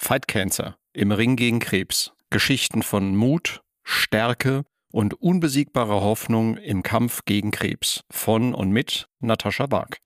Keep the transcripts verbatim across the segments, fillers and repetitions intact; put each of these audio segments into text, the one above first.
Fight Cancer im Ring gegen Krebs. Geschichten von Mut, Stärke und unbesiegbarer Hoffnung im Kampf gegen Krebs. Von und mit Natascha Bark.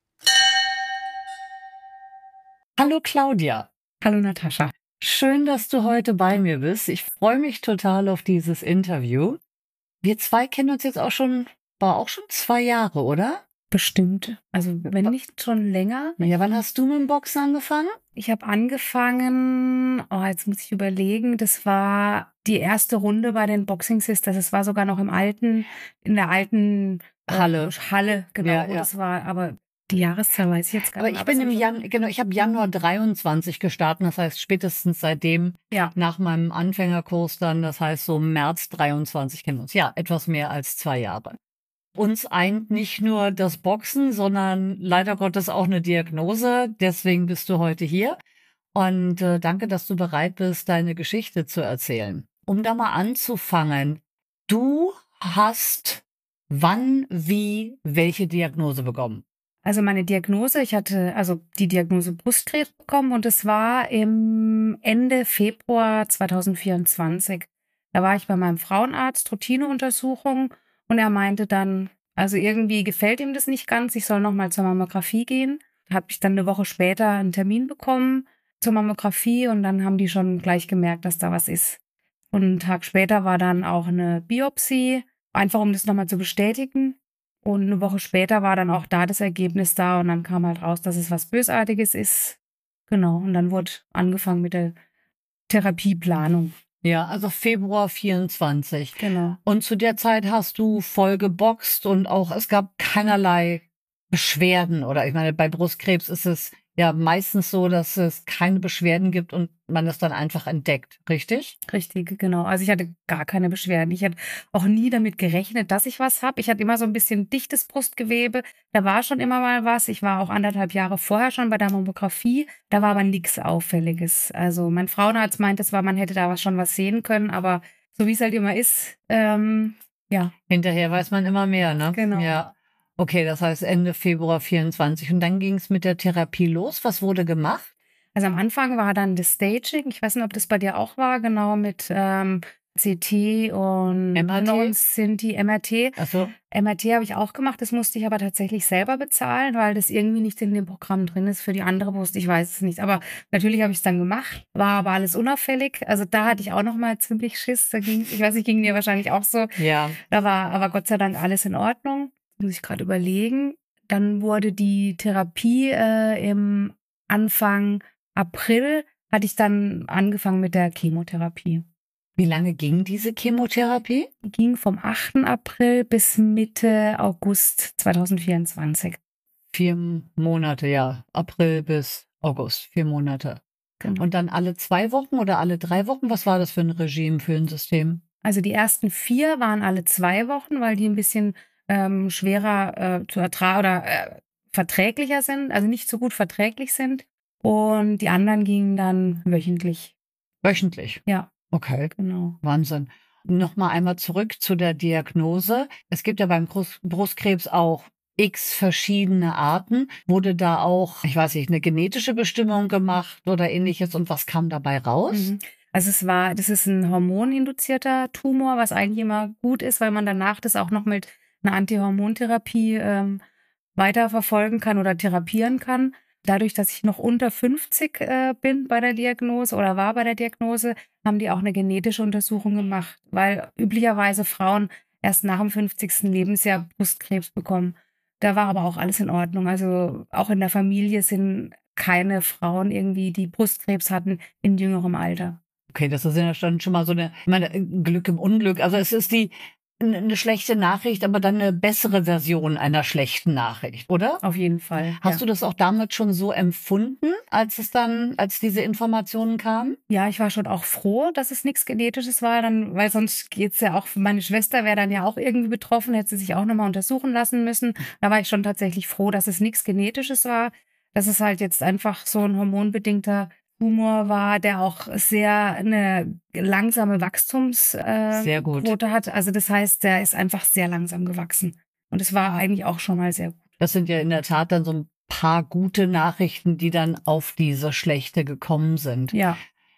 Hallo Claudia. Hallo Natascha. Schön, dass du heute bei mir bist. Ich freue mich total auf dieses Interview. Wir zwei kennen uns jetzt auch schon, war auch schon zwei Jahre, oder? Bestimmt. Also wenn nicht schon länger. Ja, wann hast du mit dem Boxen angefangen? Ich habe angefangen, oh, jetzt muss ich überlegen, das war die erste Runde bei den Boxing Sisters. Das war sogar noch im alten, in der alten Halle. Äh, Halle, genau. Ja, ja. Das war, aber die Jahreszahl weiß ich jetzt gar Aber nicht. ich bin im Jan genau, ich habe Januar dreiundzwanzig gestartet, das heißt spätestens seitdem, ja. nach meinem Anfängerkurs dann, das heißt so März dreiundzwanzig kennen wir uns. Ja, etwas mehr als zwei Jahre. Uns eint nicht nur das Boxen, sondern leider Gottes auch eine Diagnose. Deswegen bist du heute hier. Und äh, danke, dass du bereit bist, deine Geschichte zu erzählen. Um da mal anzufangen, du hast wann, wie, welche Diagnose bekommen? Also meine Diagnose, ich hatte also die Diagnose Brustkrebs bekommen und es war im Ende Februar zweitausendvierundzwanzig. Da war ich bei meinem Frauenarzt, Routineuntersuchung, und er meinte dann, also irgendwie gefällt ihm das nicht ganz, ich soll nochmal zur Mammographie gehen. Da habe ich dann eine Woche später einen Termin bekommen zur Mammographie und dann haben die schon gleich gemerkt, dass da was ist. Und einen Tag später war dann auch eine Biopsie, einfach um das nochmal zu bestätigen. Und eine Woche später war dann auch da das Ergebnis da und dann kam halt raus, dass es was Bösartiges ist. Genau, und dann wurde angefangen mit der Therapieplanung. Ja, also Februar vierundzwanzig. Genau. Und zu der Zeit hast du voll geboxt und auch es gab keinerlei Beschwerden. Oder ich meine, bei Brustkrebs ist es ja meistens so, dass es keine Beschwerden gibt und man es dann einfach entdeckt, richtig? Richtig, genau. Also ich hatte gar keine Beschwerden. Ich hatte auch nie damit gerechnet, dass ich was habe. Ich hatte immer so ein bisschen dichtes Brustgewebe. Da war schon immer mal was. Ich war auch anderthalb Jahre vorher schon bei der Mammographie. Da war aber nichts Auffälliges. Also mein Frauenarzt meinte zwar, man hätte da was schon was sehen können, aber so wie es halt immer ist, ähm, ja. Hinterher weiß man immer mehr, ne? Genau. Ja. Okay, das heißt Ende Februar vierundzwanzig. Und dann ging es mit der Therapie los. Was wurde gemacht? Also am Anfang war dann das Staging. Ich weiß nicht, ob das bei dir auch war, genau mit ähm, C T und M R T? und sind die M R T. Ach so. M R T habe ich auch gemacht. Das musste ich aber tatsächlich selber bezahlen, weil das irgendwie nicht in dem Programm drin ist für die andere Brust. Ich weiß es nicht. Aber natürlich habe ich es dann gemacht. War aber alles unauffällig. Also da hatte ich auch noch mal ziemlich Schiss. Da ging, ich weiß nicht, ging dir wahrscheinlich auch so. Ja. Da war aber Gott sei Dank alles in Ordnung. Muss ich gerade überlegen. Dann wurde die Therapie äh, im Anfang April, hatte ich dann angefangen mit der Chemotherapie. Wie lange ging diese Chemotherapie? Die ging vom achten April bis Mitte August zweitausendvierundzwanzig. Vier Monate, ja. April bis August, vier Monate. Genau. Und dann alle zwei Wochen oder alle drei Wochen? Was war das für ein Regime, für ein System? Also die ersten vier waren alle zwei Wochen, weil die ein bisschen ähm, schwerer äh, zu ertragen oder äh, verträglicher sind, also nicht so gut verträglich sind. Und die anderen gingen dann wöchentlich. Wöchentlich? Ja. Okay. Genau. Wahnsinn. Nochmal einmal zurück zu der Diagnose. Es gibt ja beim Brust Brustkrebs auch x verschiedene Arten. Wurde da auch, ich weiß nicht, eine genetische Bestimmung gemacht oder ähnliches? Und was kam dabei raus? Mhm. Also es war, das ist ein hormoninduzierter Tumor, was eigentlich immer gut ist, weil man danach das auch noch mit einer Antihormontherapie ähm, weiterverfolgen kann oder therapieren kann. Dadurch, dass ich noch unter fünfzig äh, bin bei der Diagnose oder war bei der Diagnose, haben die auch eine genetische Untersuchung gemacht, weil üblicherweise Frauen erst nach dem fünfzigsten Lebensjahr Brustkrebs bekommen. Da war aber auch alles in Ordnung. Also auch in der Familie sind keine Frauen irgendwie, die Brustkrebs hatten in jüngerem Alter. Okay, das ist ja dann schon mal so eine, ich meine, Glück im Unglück. Also es ist die eine schlechte Nachricht, aber dann eine bessere Version einer schlechten Nachricht, oder? Auf jeden Fall. Hast ja. du das auch damals schon so empfunden, als es dann, als diese Informationen kamen? Ja, ich war schon auch froh, dass es nichts Genetisches war, dann, weil sonst geht's ja auch, meine Schwester wäre dann ja auch irgendwie betroffen, hätte sie sich auch nochmal untersuchen lassen müssen. Da war ich schon tatsächlich froh, dass es nichts Genetisches war, dass es halt jetzt einfach so ein hormonbedingter Tumor war, der auch sehr eine langsame Wachstumsquote äh, Sehr gut. Quote hat. Also das heißt, der ist einfach sehr langsam gewachsen. Und es war eigentlich auch schon mal sehr gut. Das sind ja in der Tat dann so ein paar gute Nachrichten, die dann auf diese schlechte gekommen sind. Ja.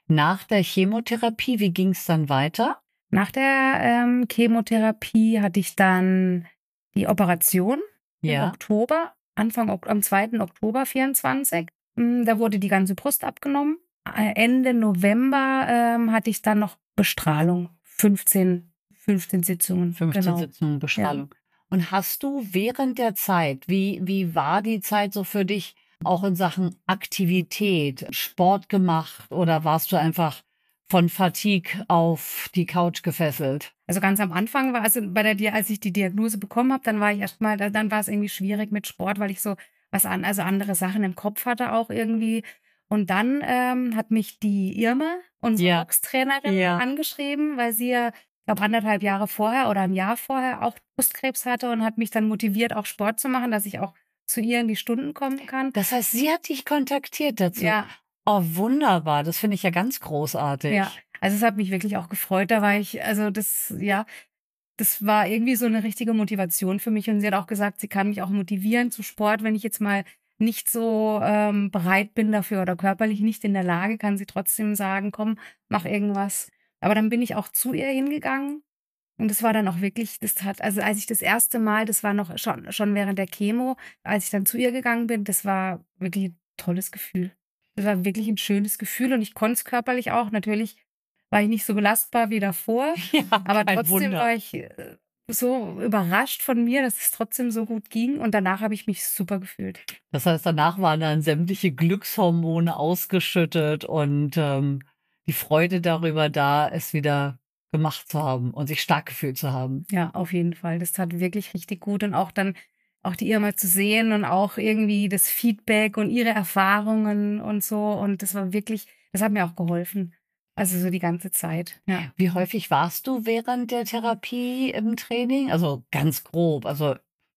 nach der Chemotherapie, wie ging es dann weiter? Nach der ähm, Chemotherapie hatte ich dann die Operation Ja. im Oktober, Anfang Ok- am zweiten Oktober vierundzwanzig. Mm, Da wurde die ganze Brust abgenommen. Äh, Ende November ähm, hatte ich dann noch Bestrahlung. fünfzehn, fünfzehn Sitzungen. fünfzehn genau. Sitzungen Bestrahlung. Und hast du während der Zeit, wie, wie war die Zeit so für dich, auch in Sachen Aktivität, Sport gemacht oder warst du einfach von Fatigue auf die Couch gefesselt? Also ganz am Anfang war, also bei der, Dia- als ich die Diagnose bekommen habe, dann war ich erstmal, da- dann war es irgendwie schwierig mit Sport, weil ich so was an, also andere Sachen im Kopf hatte auch irgendwie. Und dann ähm, hat mich die Irma, unsere Ja. Boxtrainerin, Ja. angeschrieben, weil sie ja, ich glaube, anderthalb Jahre vorher oder ein Jahr vorher auch Brustkrebs hatte und hat mich dann motiviert, auch Sport zu machen, dass ich auch zu ihr in die Stunden kommen kann. Das heißt, sie hat dich kontaktiert dazu. Ja. Oh, wunderbar. Das finde ich ja ganz großartig. Ja, also es hat mich wirklich auch gefreut. Da war ich, also das, ja, das war irgendwie so eine richtige Motivation für mich. Und sie hat auch gesagt, sie kann mich auch motivieren zu Sport, wenn ich jetzt mal nicht so ähm, bereit bin dafür oder körperlich nicht in der Lage, kann sie trotzdem sagen, komm, mach irgendwas. Aber dann bin ich auch zu ihr hingegangen. Und das war dann auch wirklich, das hat, also als ich das erste Mal, das war noch schon, schon während der Chemo, als ich dann zu ihr gegangen bin, das war wirklich ein tolles Gefühl. Das war wirklich ein schönes Gefühl und ich konnte es körperlich auch. Natürlich war ich nicht so belastbar wie davor, Ja, aber kein trotzdem Wunder. war ich äh, so überrascht von mir, dass es trotzdem so gut ging und danach habe ich mich super gefühlt. Das heißt, danach waren dann sämtliche Glückshormone ausgeschüttet und ähm, die Freude darüber da, es wieder gemacht zu haben und sich stark gefühlt zu haben. Ja, auf jeden Fall. Das tat wirklich richtig gut und auch dann auch die Irma zu sehen und auch irgendwie das Feedback und ihre Erfahrungen und so. Und das war wirklich, das hat mir auch geholfen. Also so die ganze Zeit. Ja. Wie häufig warst du während der Therapie im Training? Also ganz grob. Also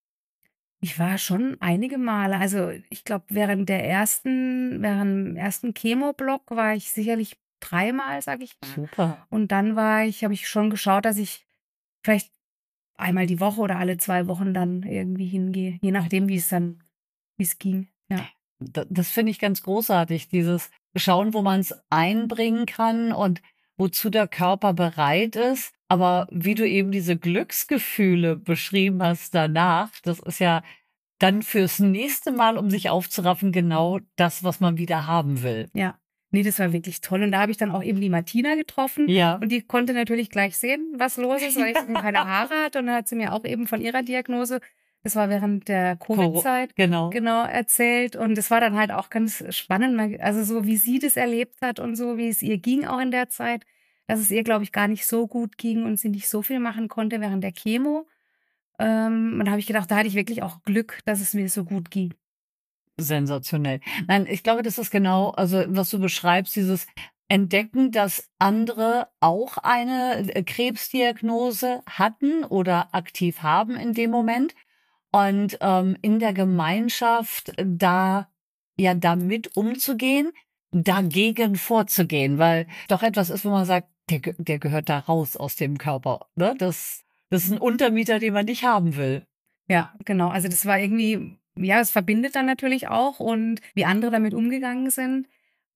Ich war schon einige Male. Also ich glaube, während der ersten, während dem ersten Chemoblock war ich sicherlich dreimal, sage ich. super. Und dann war ich, habe ich schon geschaut, dass ich vielleicht einmal die Woche oder alle zwei Wochen dann irgendwie hingehe, je nachdem, wie es dann, wie es ging. Ja. Da- Das finde ich ganz großartig, dieses Schauen, wo man es einbringen kann und wozu der Körper bereit ist. Aber wie du eben diese Glücksgefühle beschrieben hast danach, das ist ja dann fürs nächste Mal, um sich aufzuraffen, genau das, was man wieder haben will. Ja. Nee, das war wirklich toll. Und da habe ich dann auch eben die Martina getroffen. Ja. Und die konnte natürlich gleich sehen, was los ist, weil ich eben keine Haare hatte. Und dann hat sie mir auch eben von ihrer Diagnose, das war während der Covid-Zeit, Genau. genau erzählt. Und es war dann halt auch ganz spannend, mal- also so wie sie das erlebt hat und so, wie es ihr ging auch in der Zeit, dass es ihr, glaube ich, gar nicht so gut ging und sie nicht so viel machen konnte während der Chemo. Ähm, und da habe ich gedacht, da hatte ich wirklich auch Glück, dass es mir so gut ging. Sensationell. Nein, ich glaube, das ist genau, also was du beschreibst, dieses Entdecken, dass andere auch eine äh, Krebsdiagnose hatten oder aktiv haben in dem Moment und ähm, in der Gemeinschaft da ja damit umzugehen, dagegen vorzugehen, weil doch etwas ist, wo man sagt, der, ge- der gehört da raus aus dem Körper. Ne? Das, das ist ein Untermieter, den man nicht haben will. Ja, genau. Also das war irgendwie, ja, es verbindet dann natürlich auch und wie andere damit umgegangen sind.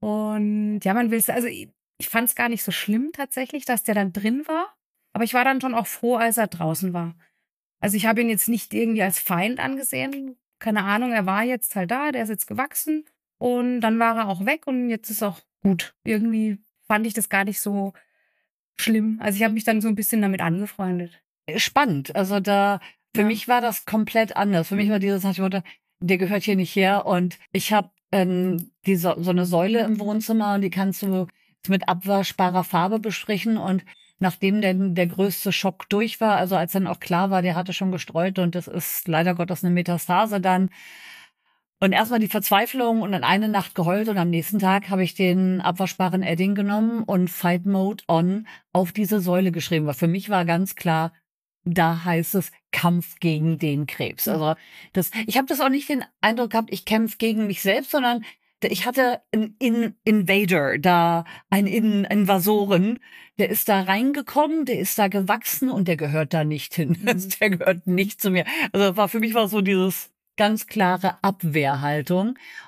Und ja, man will es, also ich, ich fand es gar nicht so schlimm tatsächlich, dass der dann drin war. Aber ich war dann schon auch froh, als er draußen war. Also ich habe ihn jetzt nicht irgendwie als Feind angesehen. Keine Ahnung, er war jetzt halt da, der ist jetzt gewachsen. Und dann war er auch weg und jetzt ist auch gut. Irgendwie fand ich das gar nicht so schlimm. Also ich habe mich dann so ein bisschen damit angefreundet. Spannend. Also da, für Ja. mich war das komplett anders. Für mich war dieses nach dem Motto, der gehört hier nicht her. Und ich habe ähm, die so, so eine Säule im Wohnzimmer und die kannst du mit abwaschbarer Farbe bestrichen. Und nachdem denn der größte Schock durch war, also als dann auch klar war, der hatte schon gestreut und das ist leider Gottes eine Metastase dann. Und erstmal die Verzweiflung und dann eine Nacht geheult und am nächsten Tag habe ich den abwaschbaren Edding genommen und Fight Mode On auf diese Säule geschrieben. Weil für mich war ganz klar, da heißt es Kampf gegen den Krebs. Also das, ich habe das auch nicht den Eindruck gehabt, ich kämpfe gegen mich selbst, sondern ich hatte einen In Invader, da einen In Invasoren, der ist da reingekommen, der ist da gewachsen und der gehört da nicht hin. Mhm. Der gehört nicht zu mir. Also war für mich war so dieses ganz klare Abwehrhaltung.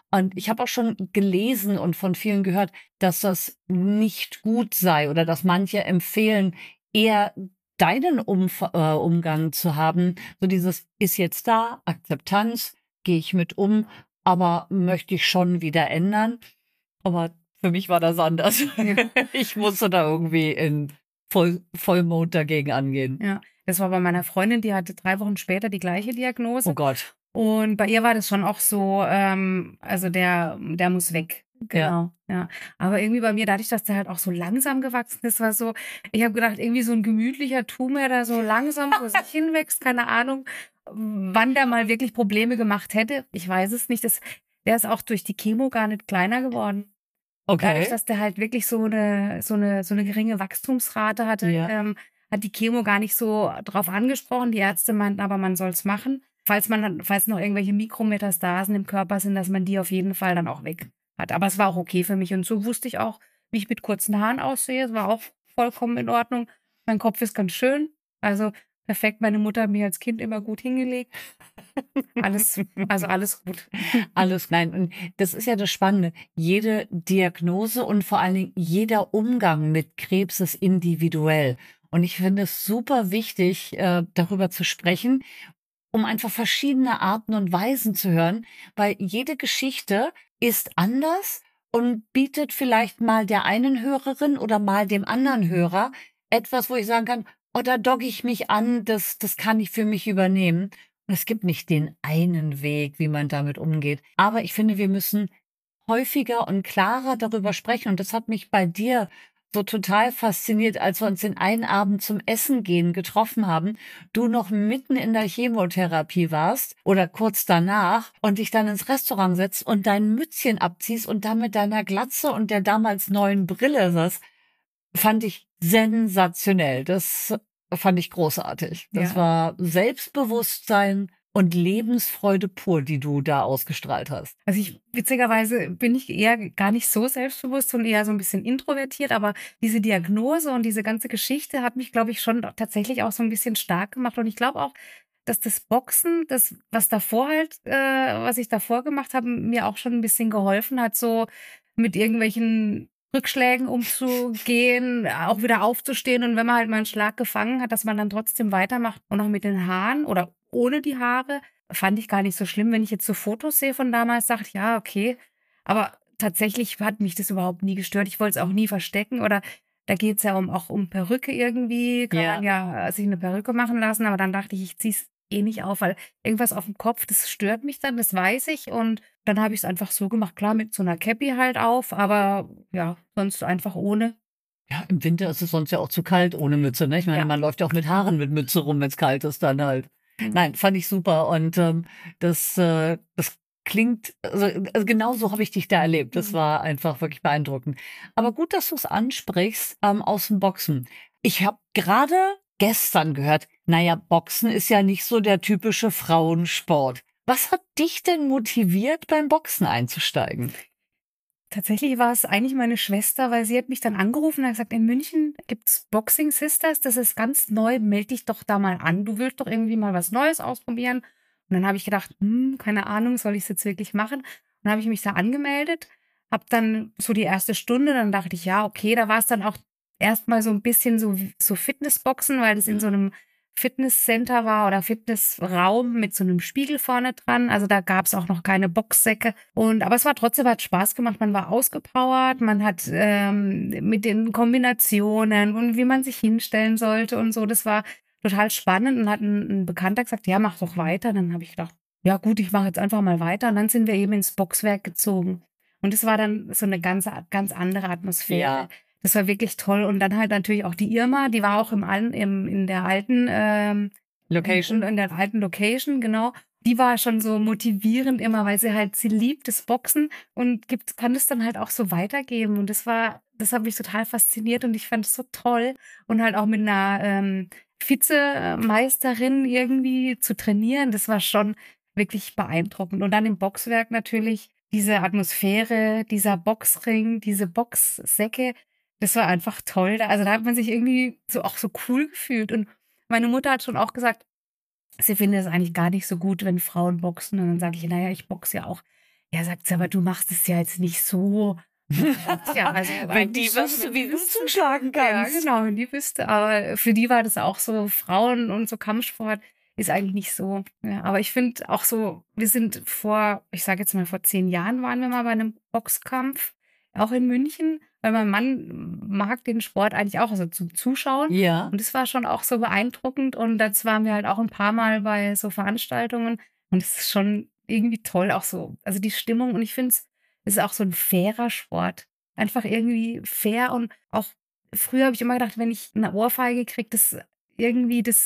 Und ich habe auch schon gelesen und von vielen gehört, dass das nicht gut sei oder dass manche empfehlen, eher deinen Umf äh, Umgang zu haben. So dieses ist jetzt da, Akzeptanz, gehe ich mit um, aber möchte ich schon wieder ändern. Aber für mich war das anders. Ja. Ich musste da irgendwie in Voll Vollmond dagegen angehen. Ja, das war bei meiner Freundin, die hatte drei Wochen später die gleiche Diagnose. Oh Gott. Und bei ihr war das schon auch so, ähm, also der, der muss weg. Genau, ja. ja. Aber irgendwie bei mir, dadurch, dass der halt auch so langsam gewachsen ist, war so, ich habe gedacht, irgendwie so ein gemütlicher Tumor, der so langsam vor sich hinwächst, keine Ahnung, wann der mal wirklich Probleme gemacht hätte. Ich weiß es nicht. Das, der ist auch durch die Chemo gar nicht kleiner geworden. Okay. Dadurch, dass der halt wirklich so eine, so eine, so eine geringe Wachstumsrate hatte, Ja. ähm, hat die Chemo gar nicht so drauf angesprochen. Die Ärzte meinten aber, man soll es machen. Falls man, falls noch irgendwelche Mikrometastasen im Körper sind, dass man die auf jeden Fall dann auch weg hat. Aber es war auch okay für mich. Und so wusste ich auch, wie ich mit kurzen Haaren aussehe. Es war auch vollkommen in Ordnung. Mein Kopf ist ganz schön. Also perfekt. Meine Mutter hat mir als Kind immer gut hingelegt. Alles, also alles gut. Alles, nein. Und das ist ja das Spannende. Jede Diagnose und vor allen Dingen jeder Umgang mit Krebs ist individuell. Und ich finde es super wichtig, äh, darüber zu sprechen, um einfach verschiedene Arten und Weisen zu hören, weil jede Geschichte ist anders und bietet vielleicht mal der einen Hörerin oder mal dem anderen Hörer etwas, wo ich sagen kann, oh, da dogge ich mich an, das, das kann ich für mich übernehmen. Und es gibt nicht den einen Weg, wie man damit umgeht. Aber ich finde, wir müssen häufiger und klarer darüber sprechen. Und das hat mich bei dir so total fasziniert, als wir uns den einen Abend zum Essen gehen getroffen haben, du noch mitten in der Chemotherapie warst oder kurz danach und dich dann ins Restaurant setzt und dein Mützchen abziehst und dann mit deiner Glatze und der damals neuen Brille saß, fand ich sensationell. Das fand ich großartig. Das Ja. war Selbstbewusstsein und Lebensfreude pur, die du da ausgestrahlt hast. Also ich, witzigerweise bin ich eher gar nicht so selbstbewusst und eher so ein bisschen introvertiert, aber diese Diagnose und diese ganze Geschichte hat mich, glaube ich, schon tatsächlich auch so ein bisschen stark gemacht. Und ich glaube auch, dass das Boxen, das, was davor halt, äh, was ich davor gemacht habe, mir auch schon ein bisschen geholfen hat, so mit irgendwelchen Rückschlägen umzugehen, auch wieder aufzustehen und wenn man halt mal einen Schlag gefangen hat, dass man dann trotzdem weitermacht und auch mit den Haaren oder ohne die Haare, fand ich gar nicht so schlimm. Wenn ich jetzt so Fotos sehe von damals, dachte ich, ja, okay. Aber tatsächlich hat mich das überhaupt nie gestört. Ich wollte es auch nie verstecken oder da geht es ja um, auch um Perücke irgendwie. Kann Ja. man ja sich eine Perücke machen lassen, aber dann dachte ich, ich ziehe es eh nicht auf, weil irgendwas auf dem Kopf, das stört mich dann, das weiß ich und dann habe ich es einfach so gemacht, klar mit so einer Cappy halt auf, aber ja, sonst einfach ohne. Ja, im Winter ist es sonst ja auch zu kalt ohne Mütze, ne? Ich meine, Ja. man läuft ja auch mit Haaren mit Mütze rum, wenn es kalt ist dann halt. Nein, fand ich super und ähm, das, äh, das klingt, also, also genau so habe ich dich da erlebt. Das Mhm. war einfach wirklich beeindruckend. Aber gut, dass du es ansprichst ähm, aus dem Boxen. Ich habe gerade gestern gehört, naja, Boxen ist ja nicht so der typische Frauensport. Was hat dich denn motiviert, beim Boxen einzusteigen? Tatsächlich war es eigentlich meine Schwester, weil sie hat mich dann angerufen und hat gesagt, in München gibt's Boxing Sisters, das ist ganz neu, melde dich doch da mal an. Du willst doch irgendwie mal was Neues ausprobieren. Und dann habe ich gedacht, hm, keine Ahnung, soll ich es jetzt wirklich machen? Und dann habe ich mich da angemeldet, habe dann so die erste Stunde, dann dachte ich, ja, okay, da war es dann auch erstmal so ein bisschen so, so Fitnessboxen, weil das in so einem Fitnesscenter war oder Fitnessraum mit so einem Spiegel vorne dran. Also da gab es auch noch keine Boxsäcke. Und aber es war trotzdem, hat Spaß gemacht. Man war ausgepowert, man hat ähm, mit den Kombinationen und wie man sich hinstellen sollte und so. Das war total spannend und hat ein, ein Bekannter gesagt, ja, mach doch weiter. Dann habe ich gedacht, ja gut, ich mache jetzt einfach mal weiter. Und dann sind wir eben ins Boxwerk gezogen. Und es war dann so eine ganz, ganz andere Atmosphäre. Ja. Das war wirklich toll. Und dann halt natürlich auch die Irma, die war auch im, alten- im in der alten ähm, Location? In, in der alten Location, genau. Die war schon so motivierend immer, weil sie halt, sie liebt das Boxen und gibt, kann es dann halt auch so weitergeben. Und das war, das hat mich total fasziniert und ich fand es so toll. Und halt auch mit einer ähm, Vizemeisterin irgendwie zu trainieren, das war schon wirklich beeindruckend. Und dann im Boxwerk natürlich diese Atmosphäre, dieser Boxring, diese Boxsäcke, das war einfach toll. Also da hat man sich irgendwie so auch so cool gefühlt. Und meine Mutter hat schon auch gesagt, sie findet es eigentlich gar nicht so gut, wenn Frauen boxen. Und dann sage ich, naja, ich boxe ja auch. Ja, sagt sie, aber du machst es ja jetzt nicht so. Ja, also wenn die wüsste, wie du zuschlagen kannst. Ja, genau, wenn die wüsste. Aber für die war das auch so, Frauen und so Kampfsport ist eigentlich nicht so. Ja, aber ich finde auch so, wir sind vor, ich sage jetzt mal vor zehn Jahren waren wir mal bei einem Boxkampf, auch in München, weil mein Mann mag den Sport eigentlich auch, also zum Zuschauen. Ja. Und das war schon auch so beeindruckend. Und jetzt waren wir halt auch ein paar Mal bei so Veranstaltungen. Und es ist schon irgendwie toll, auch so, also die Stimmung. Und ich finde es, es ist auch so ein fairer Sport. Einfach irgendwie fair und auch früher habe ich immer gedacht, wenn ich eine Ohrfeige kriege, das irgendwie, das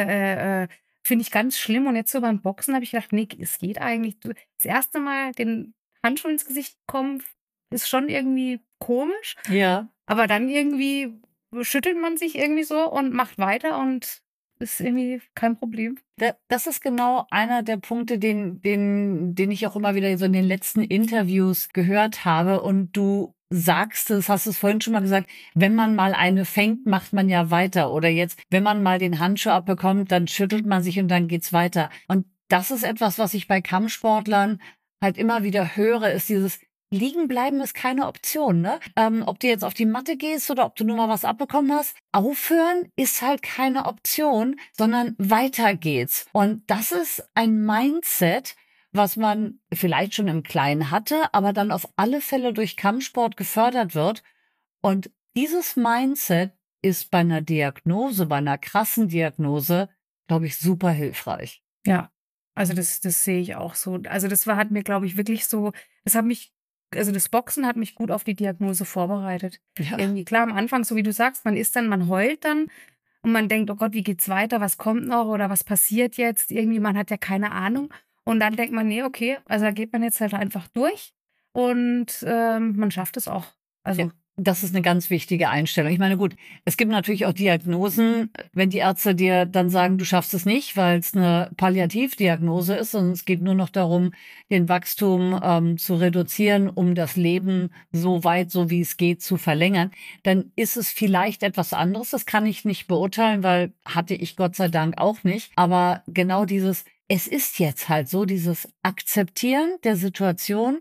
äh, äh, finde ich ganz schlimm. Und jetzt so beim Boxen habe ich gedacht, nee, es geht eigentlich. Du- Das erste Mal den Handschuh ins Gesicht kommen, ist schon irgendwie komisch. Ja. Aber dann irgendwie schüttelt man sich irgendwie so und macht weiter und ist irgendwie kein Problem. Da- Das ist genau einer der Punkte, den, den, den ich auch immer wieder so in den letzten Interviews gehört habe. Und du sagst es, hast es vorhin schon mal gesagt, wenn man mal eine fängt, macht man ja weiter. Oder jetzt, wenn man mal den Handschuh abbekommt, dann schüttelt man sich und dann geht's weiter. Und das ist etwas, was ich bei Kampfsportlern halt immer wieder höre, ist dieses Liegen bleiben ist keine Option, ne? Ähm, ob du jetzt auf die Matte gehst oder ob du nur mal was abbekommen hast, aufhören ist halt keine Option, sondern weiter geht's. Und das ist ein Mindset, was man vielleicht schon im Kleinen hatte, aber dann auf alle Fälle durch Kampfsport gefördert wird. Und dieses Mindset ist bei einer Diagnose, bei einer krassen Diagnose, glaube ich, super hilfreich. Ja, also das, das sehe ich auch so. Also das war, hat mir, glaube ich, wirklich so, das hat mich, also das Boxen hat mich gut auf die Diagnose vorbereitet. Ja. Irgendwie klar, am Anfang, so wie du sagst, man ist dann, man heult dann und man denkt, oh Gott, wie geht's weiter, was kommt noch oder was passiert jetzt? Irgendwie, man hat ja keine Ahnung. Und dann denkt man, nee, okay, also da geht man jetzt halt einfach durch und ähm, man schafft es auch. Also Ja. Das ist eine ganz wichtige Einstellung. Ich meine, gut, es gibt natürlich auch Diagnosen, wenn die Ärzte dir dann sagen, du schaffst es nicht, weil es eine Palliativdiagnose ist und es geht nur noch darum, den Wachstum ähm, zu reduzieren, um das Leben so weit, so wie es geht, zu verlängern, dann ist es vielleicht etwas anderes. Das kann ich nicht beurteilen, weil hatte ich Gott sei Dank auch nicht. Aber genau dieses, es ist jetzt halt so, dieses Akzeptieren der Situation,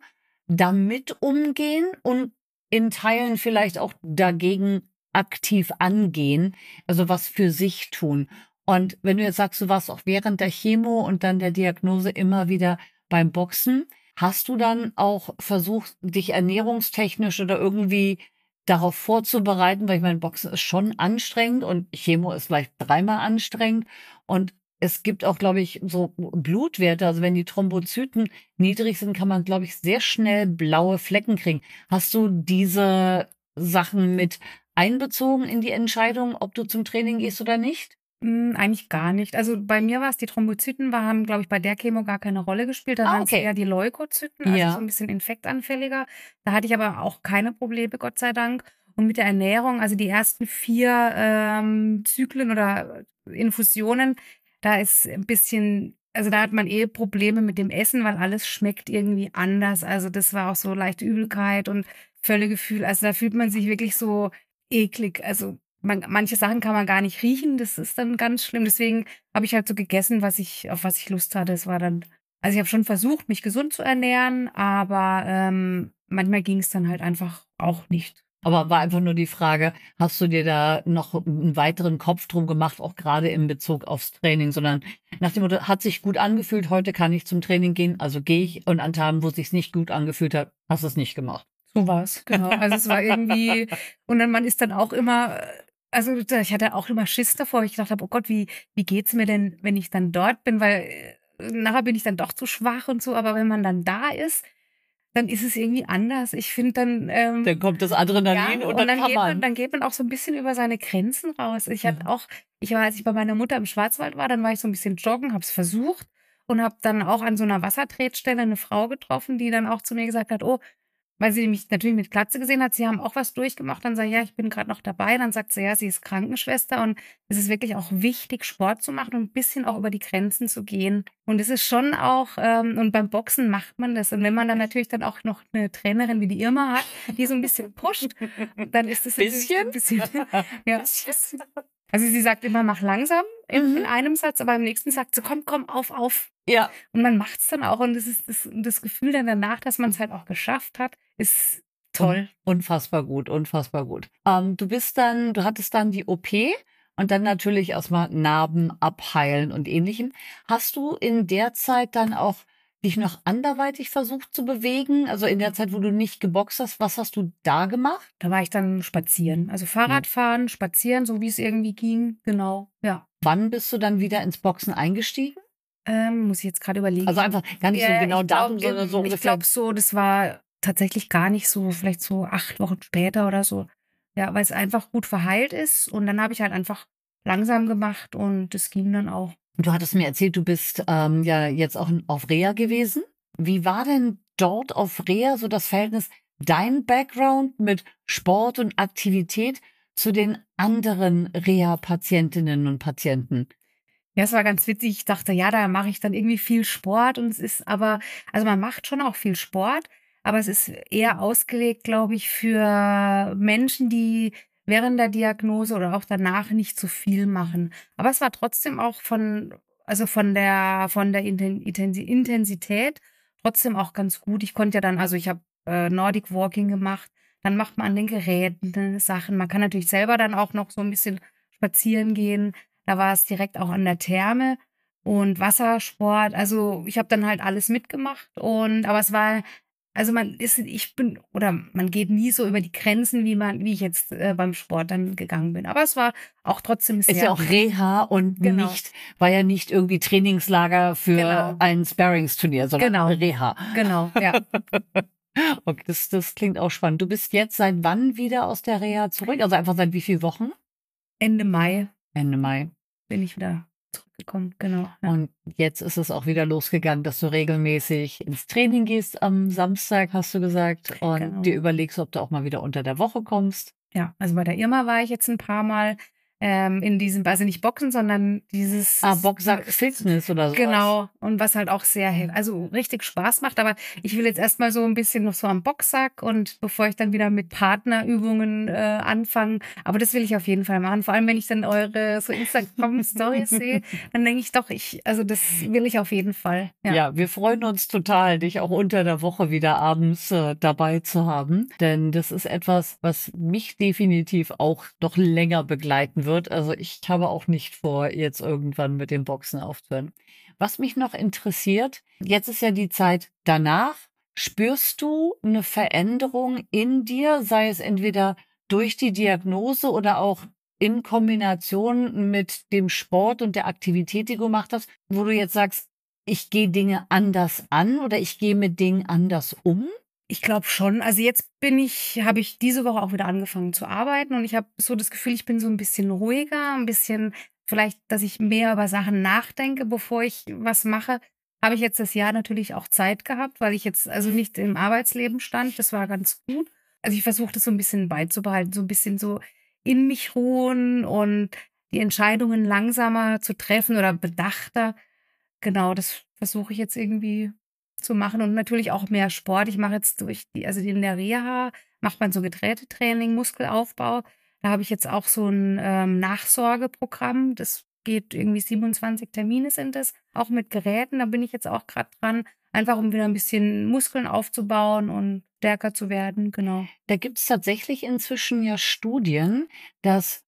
damit umgehen und in Teilen vielleicht auch dagegen aktiv angehen, also was für sich tun. Und wenn du jetzt sagst, du warst auch während der Chemo und dann der Diagnose immer wieder beim Boxen, hast du dann auch versucht, dich ernährungstechnisch oder irgendwie darauf vorzubereiten, weil ich meine, Boxen ist schon anstrengend und Chemo ist vielleicht dreimal anstrengend und es gibt auch, glaube ich, so Blutwerte, also wenn die Thrombozyten niedrig sind, kann man, glaube ich, sehr schnell blaue Flecken kriegen. Hast du diese Sachen mit einbezogen in die Entscheidung, ob du zum Training gehst oder nicht? mh, eigentlich gar nicht. Also bei mir war es, die Thrombozyten war, haben, glaube ich, bei der Chemo gar keine Rolle gespielt. Da Ah, waren es okay. eher die Leukozyten, also Ja. so ein bisschen infektanfälliger. Da hatte ich aber auch keine Probleme, Gott sei Dank. Und mit der Ernährung, also die ersten vier ähm, Zyklen oder Infusionen, da ist ein bisschen, also da hat man eh Probleme mit dem Essen, weil alles schmeckt irgendwie anders. Also das war auch so leichte Übelkeit und Völlegefühl. Also da fühlt man sich wirklich so eklig. Also man, manche Sachen kann man gar nicht riechen. Das ist dann ganz schlimm. Deswegen habe ich halt so gegessen, was ich, auf was ich Lust hatte. Es war dann, also ich habe schon versucht, mich gesund zu ernähren, aber ähm, manchmal ging es dann halt einfach auch nicht. Aber war einfach nur die Frage, hast du dir da noch einen weiteren Kopf drum gemacht, auch gerade in Bezug aufs Training, sondern nach dem Motto, hat sich gut angefühlt, heute kann ich zum Training gehen, also gehe ich. Und an Tagen, wo es sich nicht gut angefühlt hat, hast du es nicht gemacht. So war's, genau. Also es war irgendwie, und dann man ist dann auch immer, also ich hatte auch immer Schiss davor, weil ich gedacht habe, oh Gott, wie, wie geht's mir denn, wenn ich dann dort bin, weil äh, nachher bin ich dann doch zu schwach und so, aber wenn man dann da ist, dann ist es irgendwie anders. Ich finde dann, ähm, Dann kommt das Adrenalin ja, und und dann dann kann geht man, man. dann geht man auch so ein bisschen über seine Grenzen raus. Ich hatte Ja. auch, ich war, als ich bei meiner Mutter im Schwarzwald war, dann war ich so ein bisschen joggen, habe es versucht und habe dann auch an so einer Wassertretstelle eine Frau getroffen, die dann auch zu mir gesagt hat, oh, weil sie mich natürlich mit Glatze gesehen hat, sie haben auch was durchgemacht. Dann sage ich, ja, ich bin gerade noch dabei. Dann sagt sie, ja, sie ist Krankenschwester und es ist wirklich auch wichtig, Sport zu machen und ein bisschen auch über die Grenzen zu gehen. Und es ist schon auch, ähm, und beim Boxen macht man das. Und wenn man dann natürlich dann auch noch eine Trainerin wie die Irma hat, die so ein bisschen pusht, dann ist das natürlich Bisschen? ein bisschen, ja. Also sie sagt immer, mach langsam in, Mhm. in einem Satz, aber im nächsten sagt sie, komm, komm, auf, auf. Ja. Und man macht es dann auch und das ist das, das Gefühl dann danach, dass man es halt auch geschafft hat, ist toll. Un unfassbar gut, unfassbar gut. Ähm, du bist dann, du hattest dann die O P und dann natürlich erstmal Narben abheilen und ähnlichem. Hast du in der Zeit dann auch dich noch anderweitig versucht zu bewegen? Also in der Zeit, wo du nicht geboxt hast, was hast du da gemacht? Da war ich dann spazieren. Also Fahrradfahren, spazieren, so wie es irgendwie ging. Genau, ja. Wann bist du dann wieder ins Boxen eingestiegen? Ähm, muss ich jetzt gerade überlegen. Also einfach gar nicht so Ja, genau ich glaub, Datum, sondern so Ich ungefähr. glaube so, das war tatsächlich gar nicht so, vielleicht so acht Wochen später oder so. Ja, weil es einfach gut verheilt ist. Und dann habe ich halt einfach langsam gemacht und das ging dann auch. Du hattest mir erzählt, du bist ähm, ja jetzt auch auf Reha gewesen. Wie war denn dort auf Reha so das Verhältnis, dein Background mit Sport und Aktivität zu den anderen Reha-Patientinnen und Patienten? Ja, es war ganz witzig. Ich dachte, ja, da mache ich dann irgendwie viel Sport und es ist aber, also man macht schon auch viel Sport, aber es ist eher ausgelegt, glaube ich, für Menschen, die während der Diagnose oder auch danach nicht so viel machen. Aber es war trotzdem auch von, also von der, von der Inten- Intensi- Intensität trotzdem auch ganz gut. Ich konnte ja dann, also ich habe äh, Nordic Walking gemacht, dann macht man an den Geräten äh, Sachen. Man kann natürlich selber dann auch noch so ein bisschen spazieren gehen. Da war es direkt auch an der Therme und Wassersport. Also ich habe dann halt alles mitgemacht und aber es war, also man ist, ich bin oder man geht nie so über die Grenzen, wie man, wie ich jetzt äh, beim Sport dann gegangen bin. Aber es war auch trotzdem sehr. Ist ja auch Reha und Genau. nicht, war ja nicht irgendwie Trainingslager für Genau. ein Sparringsturnier, sondern Genau. Reha. Genau, ja. Okay, das, das klingt auch spannend. Du bist jetzt seit wann wieder aus der Reha zurück? Also einfach seit wie vielen Wochen? Ende Mai Ende Mai. bin ich wieder zurückgekommen. Genau. Ja. Und jetzt ist es auch wieder losgegangen, dass du regelmäßig ins Training gehst am Samstag, hast du gesagt, und Genau. dir überlegst, ob du auch mal wieder unter der Woche kommst. Ja, also bei der Irma war ich jetzt ein paar Mal ähm, in diesem, also nicht Boxen, sondern dieses Ah, Boxsack Fitness oder so. Genau. Und was halt auch sehr, hel- also richtig Spaß macht. Aber ich will jetzt erstmal so ein bisschen noch so am Boxsack und bevor ich dann wieder mit Partnerübungen äh, anfange. Aber das will ich auf jeden Fall machen. Vor allem, wenn ich dann eure so Instagram-Stories sehe, dann denke ich doch, ich, also das will ich auf jeden Fall. Ja. Ja. wir freuen uns total, dich auch unter der Woche wieder abends äh, dabei zu haben. Denn das ist etwas, was mich definitiv auch noch länger begleiten wird. Also ich habe auch nicht vor, jetzt irgendwann mit dem Boxen aufzuhören. Was mich noch interessiert, jetzt ist ja die Zeit danach. Spürst du eine Veränderung in dir, sei es entweder durch die Diagnose oder auch in Kombination mit dem Sport und der Aktivität, die du gemacht hast, wo du jetzt sagst, ich gehe Dinge anders an oder ich gehe mit Dingen anders um? Ich glaube schon. Also jetzt bin ich, habe ich diese Woche auch wieder angefangen zu arbeiten und ich habe so das Gefühl, ich bin so ein bisschen ruhiger, ein bisschen vielleicht, dass ich mehr über Sachen nachdenke, bevor ich was mache. Habe ich jetzt das Jahr natürlich auch Zeit gehabt, weil ich jetzt also nicht im Arbeitsleben stand. Das war ganz gut. Also ich versuche das so ein bisschen beizubehalten, so ein bisschen so in mich ruhen und die Entscheidungen langsamer zu treffen oder bedachter. Genau, das versuche ich jetzt irgendwie zu machen und natürlich auch mehr Sport. Ich mache jetzt durch die, also in der Reha macht man so Gerätetraining, Muskelaufbau. Da habe ich jetzt auch so ein ähm, Nachsorgeprogramm. Das geht irgendwie siebenundzwanzig Termine sind das, auch mit Geräten. Da bin ich jetzt auch gerade dran, einfach um wieder ein bisschen Muskeln aufzubauen und stärker zu werden. Genau. Da gibt es tatsächlich inzwischen ja Studien, dass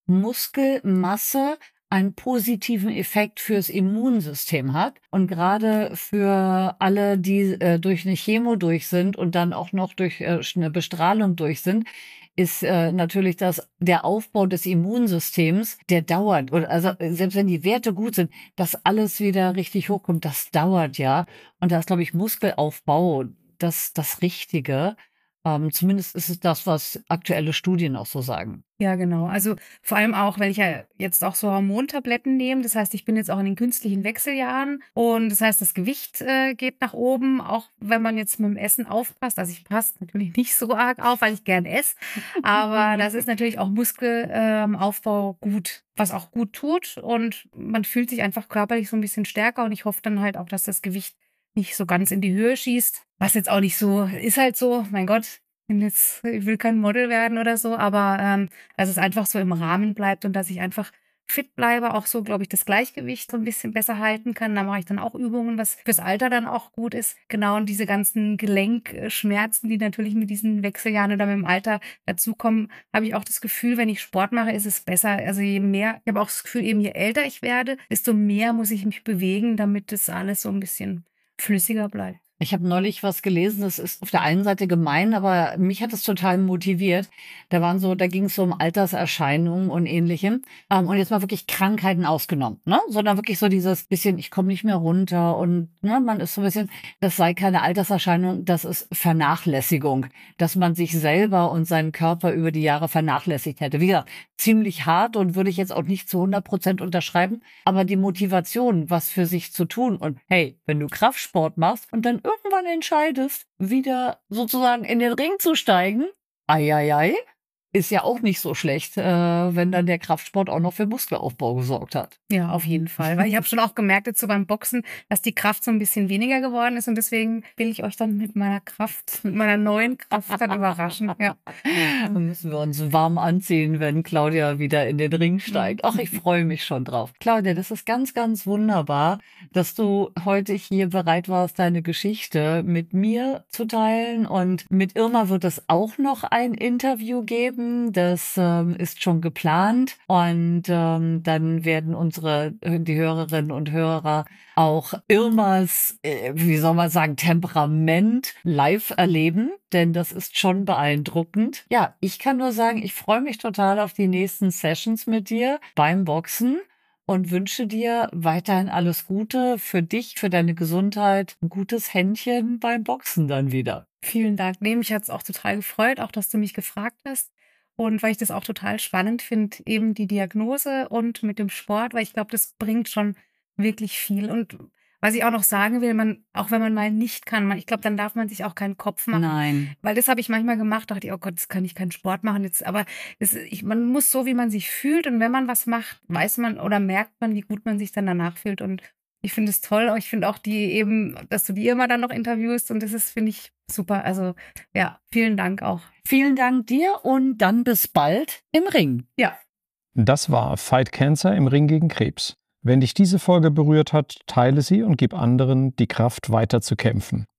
Muskelmasse einen positiven Effekt fürs Immunsystem hat. Und gerade für alle, die äh, durch eine Chemo durch sind und dann auch noch durch äh, eine Bestrahlung durch sind, ist äh, natürlich das der Aufbau des Immunsystems, der dauert. Oder also selbst wenn die Werte gut sind, dass alles wieder richtig hochkommt, das dauert ja. Und da ist, glaube ich, Muskelaufbau das das Richtige. Ähm, zumindest ist es das, was aktuelle Studien auch so sagen. Ja, genau. Also vor allem auch, weil ich ja jetzt auch so Hormontabletten nehme. Das heißt, ich bin jetzt auch in den künstlichen Wechseljahren und das heißt, das Gewicht äh, geht nach oben, auch wenn man jetzt mit dem Essen aufpasst. Also ich passe natürlich nicht so arg auf, weil ich gern esse, aber das ist natürlich auch Muskelaufbau ähm, gut, was auch gut tut und man fühlt sich einfach körperlich so ein bisschen stärker und ich hoffe dann halt auch, dass das Gewicht nicht so ganz in die Höhe schießt, was jetzt auch nicht so, ist halt so, mein Gott, bin jetzt, ich will kein Model werden oder so, aber ähm, dass es einfach so im Rahmen bleibt und dass ich einfach fit bleibe, auch so, glaube ich, das Gleichgewicht so ein bisschen besser halten kann. Da mache ich dann auch Übungen, was fürs Alter dann auch gut ist. Genau, und diese ganzen Gelenkschmerzen, die natürlich mit diesen Wechseljahren oder mit dem Alter dazukommen, habe ich auch das Gefühl, wenn ich Sport mache, ist es besser. Also je mehr, ich habe auch das Gefühl, eben je älter ich werde, desto mehr muss ich mich bewegen, damit das alles so ein bisschen flüssiger bleibt. Ich habe neulich was gelesen, das ist auf der einen Seite gemein, aber mich hat es total motiviert. Da waren so, da ging es so um Alterserscheinungen und Ähnlichem. Ähm, und jetzt mal wirklich Krankheiten ausgenommen, ne? Sondern wirklich so dieses bisschen, ich komme nicht mehr runter und ne, man ist so ein bisschen, das sei keine Alterserscheinung, das ist Vernachlässigung, dass man sich selber und seinen Körper über die Jahre vernachlässigt hätte. Wie gesagt, ziemlich hart und würde ich jetzt auch nicht zu hundert Prozent unterschreiben, aber die Motivation, was für sich zu tun und hey, wenn du Kraftsport machst und dann irgendwann entscheidest, wieder sozusagen in den Ring zu steigen, ei, ei, ei, ist ja auch nicht so schlecht, äh, wenn dann der Kraftsport auch noch für Muskelaufbau gesorgt hat. Ja, auf jeden Fall. Weil ich habe schon auch gemerkt jetzt so beim Boxen, dass die Kraft so ein bisschen weniger geworden ist und deswegen will ich euch dann mit meiner Kraft, mit meiner neuen Kraft dann überraschen. Ja. Dann müssen wir uns warm anziehen, wenn Claudia wieder in den Ring steigt. Ach, ich freue mich schon drauf. Claudia, das ist ganz, ganz wunderbar, dass du heute hier bereit warst, deine Geschichte mit mir zu teilen. Und mit Irma wird es auch noch ein Interview geben. Das ähm, ist schon geplant. Und ähm, dann werden unsere, die Hörerinnen und Hörer auch Irmas, äh, wie soll man sagen, Temperament live erleben. Denn das ist schon beeindruckend. Ja, ich kann nur sagen, ich freue mich total auf die nächsten Sessions mit dir beim Boxen und wünsche dir weiterhin alles Gute für dich, für deine Gesundheit. Ein gutes Händchen beim Boxen dann wieder. Vielen Dank. Nee, mich hat es auch total gefreut, auch dass du mich gefragt hast. Und weil ich das auch total spannend finde, eben die Diagnose und mit dem Sport, weil ich glaube, das bringt schon wirklich viel. Und was ich auch noch sagen will, man, auch wenn man mal nicht kann, man, ich glaube, dann darf man sich auch keinen Kopf machen. Nein. Weil das habe ich manchmal gemacht, dachte ich, oh Gott, das kann ich keinen Sport machen jetzt. Aber das, ich, man muss so, wie man sich fühlt. Und wenn man was macht, weiß man oder merkt man, wie gut man sich dann danach fühlt. Und ich finde es toll. Ich finde auch die eben, dass du die immer dann noch interviewst. Und das ist, finde ich, super. Also ja, vielen Dank auch. Vielen Dank dir und dann bis bald im Ring. Ja. Das war Fight Cancer im Ring gegen Krebs. Wenn dich diese Folge berührt hat, teile sie und gib anderen die Kraft, weiter zu kämpfen.